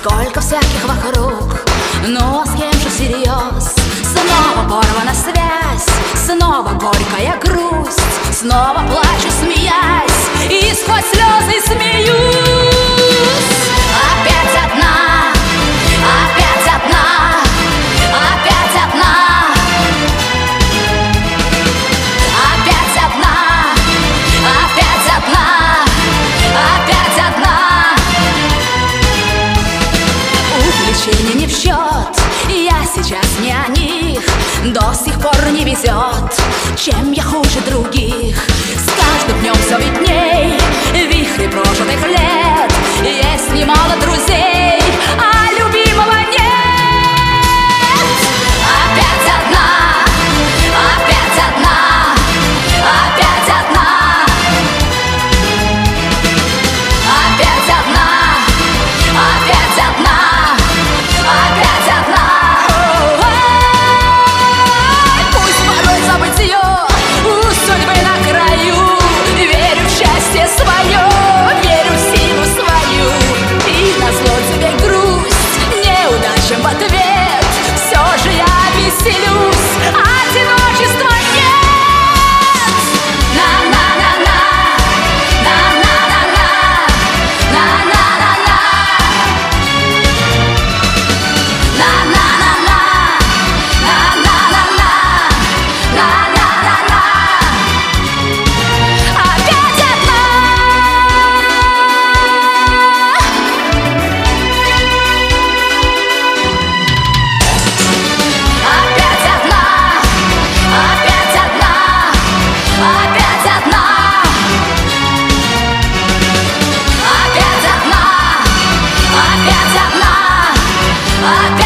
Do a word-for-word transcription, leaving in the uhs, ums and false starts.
Сколько всяких вокруг, ну а с кем же всерьез? Снова порвана связь, снова горькая грусть, снова плачу, смеясь, и сквозь слезы смеюсь. Опять одна, опять одна, опять одна, опять одна, опять одна, опять одна. Увлечения не в счет, я сейчас не о них, до сих пор не везет, чем я хуже других. С каждым днем все видней вихри прожитых лет, есть немало друзей, а любимого нет. Опять одна, опять одна, опять одна, опять одна, опять одна, опять одна. Пусть порой забытье у судьбы на краю, верю в счастье свое, верю в силу свою, и назло тебе грусть неудачам в ответ все же я веселюсь, одиночества нет. На-на-на-на, на-на-на-на, на-на-на-на, на-на-на-на, на-на-на-на, на-на-на-на. Опять одна, опять одна, опять одна, опять одна, опять одна, опять одна, опять